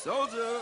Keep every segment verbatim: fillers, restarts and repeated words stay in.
Soldier.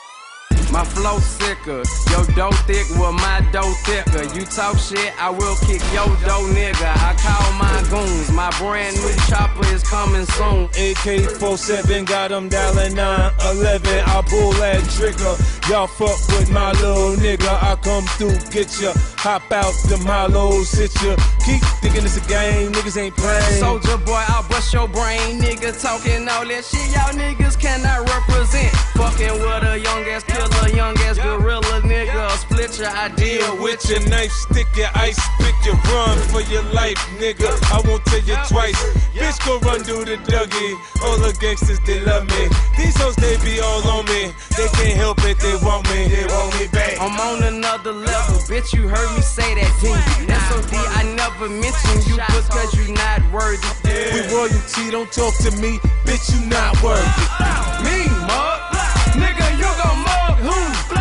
My flow sicker, your dough thick, well my dough thicker. You talk shit, I will kick your dough, nigga. I call my goons, my brand new chopper is coming soon. A K forty-seven, got them dialing nine eleven. I pull that trigger, y'all fuck with my little nigga. I come through, get ya, hop out the hollow, sit ya. Keep thinking it's a game, niggas ain't playing. Soldier boy, I'll bust your brain, nigga. Talking all that shit, y'all niggas cannot represent. Fucking with a young ass killer, young ass gorilla, nigga. Split your idea with your knife, stick your ice, pick your run for your life, nigga. I won't tell you twice. Bitch, go run through the Dougie. All the gangsters, they love me. These hoes, they be all on me. They can't help it, they want me. They want me back. I'm on another level, bitch. You heard me say that D. S O D, I never mentioned you because you not worthy. We royalty, don't talk to me, bitch. You not worthy. Me, mug, nigga, you gon' mug who?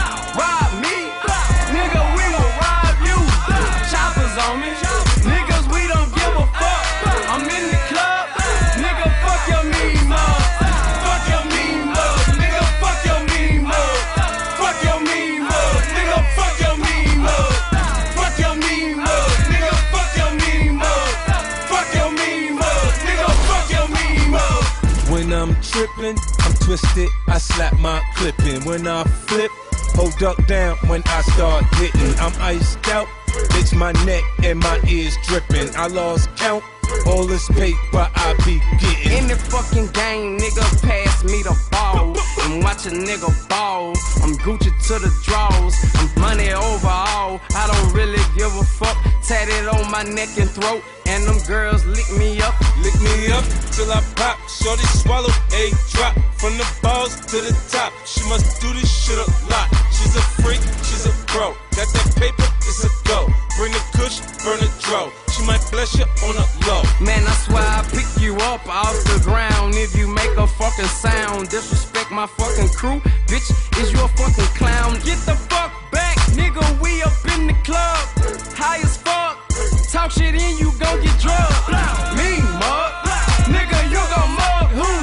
Rob me, nigga, we gon' rob you. Choppers on me, niggas, we don't give a fuck. I'm in the club, nigga, fuck your mean mug. Fuck your mean mug, nigga, fuck your mean mug. Fuck your mean mug, nigga, fuck your mean mug. Fuck your mean mug, nigga, fuck your mean mug. Fuck your mean mug, nigga, fuck your mean mug. When I'm trippin', I'm twisted, I slap my clippin'. When I flip, hold up down when I start hitting. I'm iced out, bitch, my neck and my ears dripping. I lost count, all this paper I be getting. In the fucking game, nigga, pass me the ball and watch a nigga ball. I'm Gucci to the draws, I'm money overall. I don't really give a fuck. Tatted on my neck and throat, and them girls lick me up. Lick me up till I pop. Shorty swallow a drop from the balls to the top. She must do this shit a lot. She's a freak, she's a pro. Got that paper, it's a go. Bring the kush, burn the dro. She might bless you on a low. Man, I swear I pick you up off the ground if you make a fucking sound. Disrespect my fucking crew, bitch, is you a fucking clown? Get the fuck back, nigga, we up in the club. High as fuck, talk shit in, you gon' get drugged. Me, mug, nigga, you gon' mug who?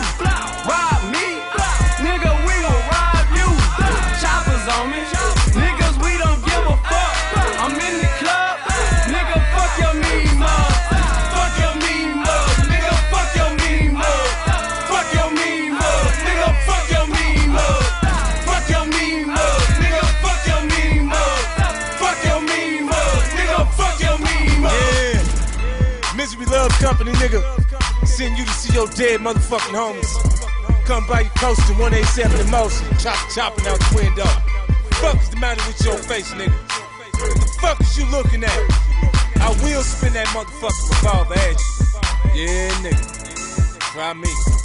Rob me, nigga, we gon' rob you. Choppers on me, niggas, we don't give a fuck. I'm in the club, nigga, fuck your mean mug. Fuck your mean mug, nigga, fuck your mean mug. Fuck your mean mug, nigga, fuck your mean mug. Fuck your mean mug, nigga, fuck your mean mug. Fuck your mean mug, nigga, fuck your mean mug. Yeah, Misery Love Company, nigga. Send you to see your dead motherfucking homies. Come by your coastin', one eighty-seven in motion. Chop chopping out the window. Fuck is the matter with your face, nigga? What the fuck is you looking at? I will spin that motherfucking revolver at you. Yeah, nigga. Try me.